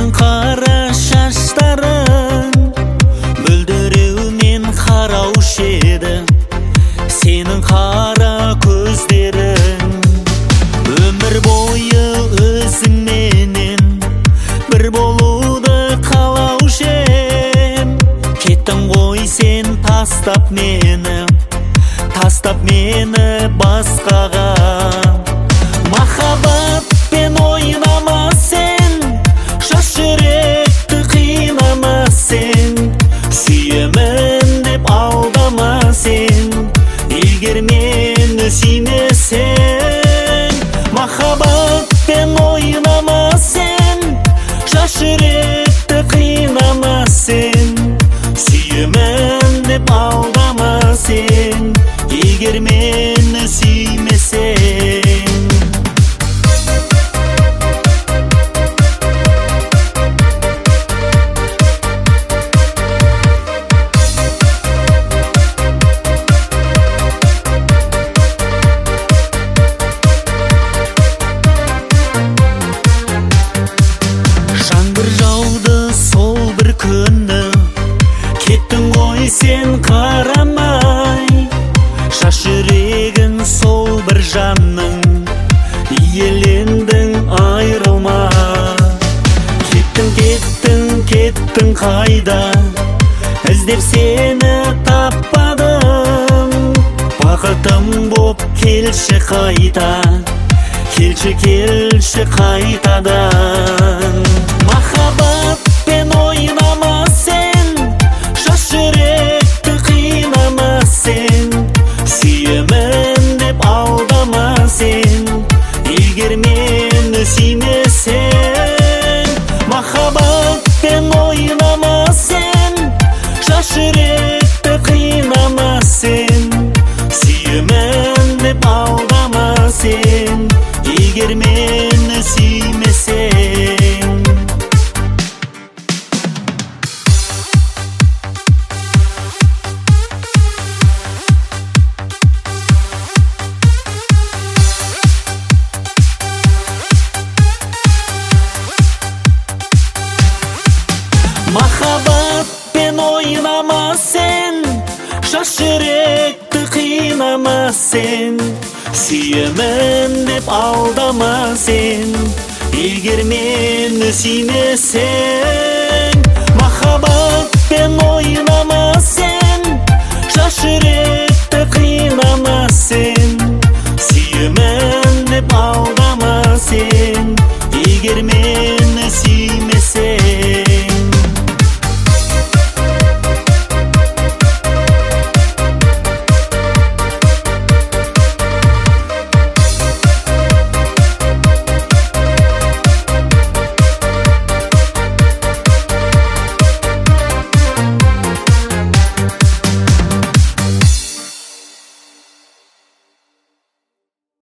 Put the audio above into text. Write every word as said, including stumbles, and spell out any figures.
Senin kara şaşların mөлдіреумен қараушы еді. Senin kara көздерің өмір бойы өзіңменен бір болуды қалаушы ем. Кеттің ғой сен тастап мені, тастап мені басқаға. Махаббатпен ойнама сен, жас жүректі қинама сен. Сүйемін деп алдама сен, егер мені сүймесең. Махаббатпен ойнама сен, жас жүректі қинама сен. Сүйемін деп алдама сен, егер мені сүймесең. Жаңбыр жауды сол бір күні, кеттің ғой сен қарамай. Жас жүрегін сол бір жанның, иелендің айрылмай. Кеттің, кеттің, кеттің қайда, іздеп сені таппадым. Бақытым боп келші қайта, келші, келші қайтадан. Махаббатпен ойнама сен, жас жүректі қинама сен. Сүйемін деп алдама сен, егер мені сүймесең. Махаббатпен ойнама сен, жас жүректі қинама сен. Сүйемін деп алдама сен, егер мені сүймесең. Махаббатпен ойнама сен, жас жүректі қинама сен. Сүйемін деп алдама сен, егер мені сүймесең. Махаббатпен ойнама сен, жас жүректі қинама сен. Сүйемін деп алдама